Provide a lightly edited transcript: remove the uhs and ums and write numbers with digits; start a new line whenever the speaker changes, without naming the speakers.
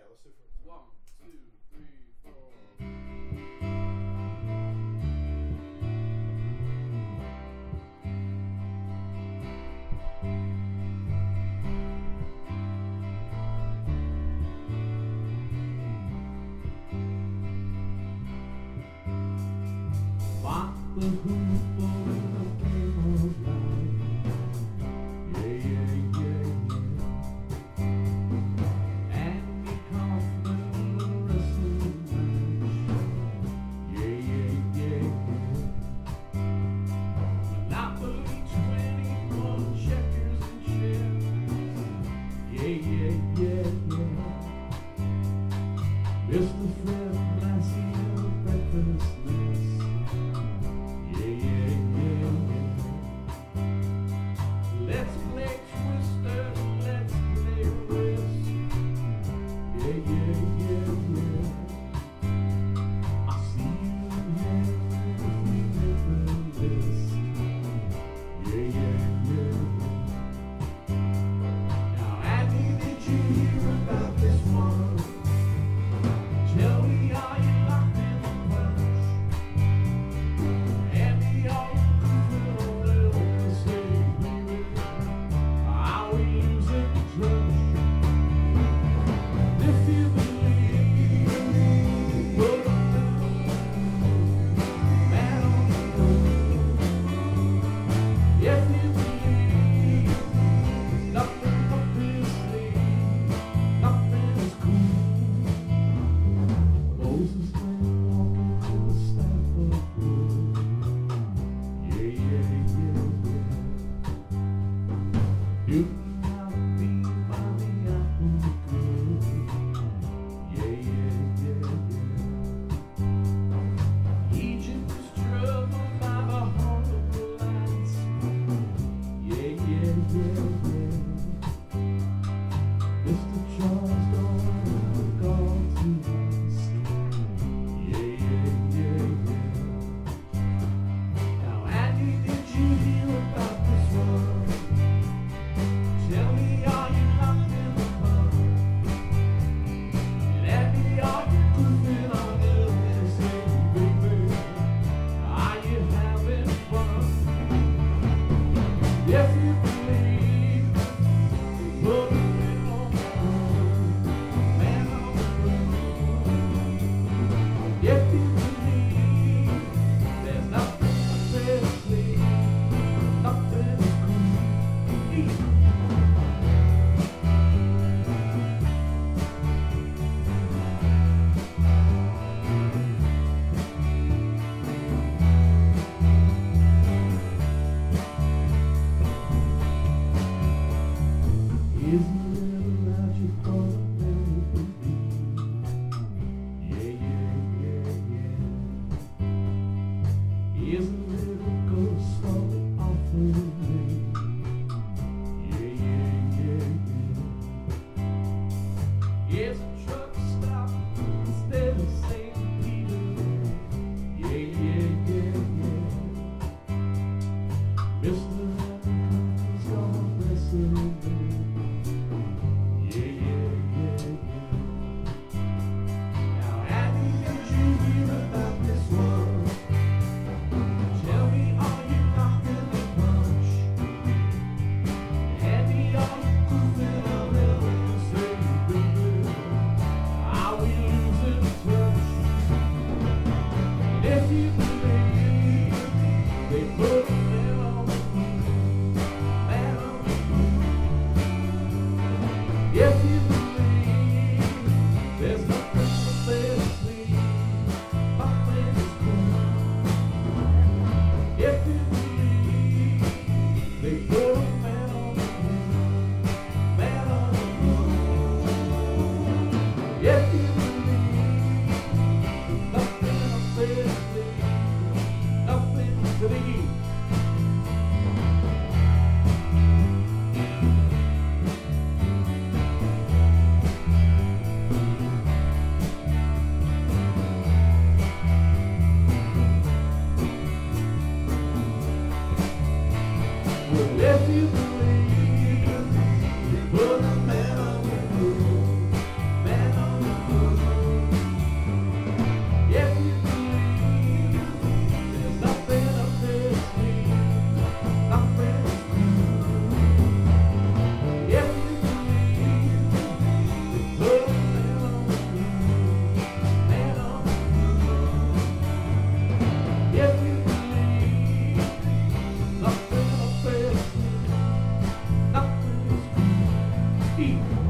let's do it for
1, 2, 3, 4.
Lock the hoop over the game of life. Yeah, yeah, yeah, yeah. Andy Kaufman, the wrestling match. Yeah, yeah, yeah, yeah. Monopoly 21, checkers and chairs. Yeah, yeah, yeah, yeah. Mr. Fred Blassie and the breakfast mess. Yeah, yeah, yeah, yeah. Let's play Twister, let's play Risk. Yeah, yeah, yeah, yeah. I see you in heaven if we make the list. Yeah, yeah, yeah, yeah. Now, Andy, did you hear about this one? Tell me, are you locked in the bunch? Andy, are you goofing on little mistake, baby? Are we losing touch? If you believe, put a little man on the road. If you believe, nothing but this sleep, nothing is cool. Moses went walking to the staff of wood. Yeah, yeah, yeah, yeah. Newton out beat by the apple good. Yeah, yeah, yeah, yeah. Egypt was troubled by the horrible lights. Yeah, yeah, yeah, yeah. Mr. Charles Darwin gone to ask. Yeah, yeah, yeah, yeah. Now, Andy, did you hear about this one? Tell me, are you locked in the pub? And Andy, are you goofing on this thing, baby? Are you having fun? If you believe, put a little man on the road. If you believe, there's nothing but this sleep, nothing is cool. Isn't it magic for a baby? Yeah, yeah, yeah, yeah. Isn't it a ghost for the offering me? Yeah, yeah, yeah, yeah. Is a truck stop instead of St. Peter? Yeah, yeah, yeah, yeah. Mr. Hamilton's gone wrestling me. Yeah, yeah, yeah, yeah. Now, Andy, did you hear about this one? Tell me, are you locked in the bunch? Andy, are you goofing on this thing, baby? Pete.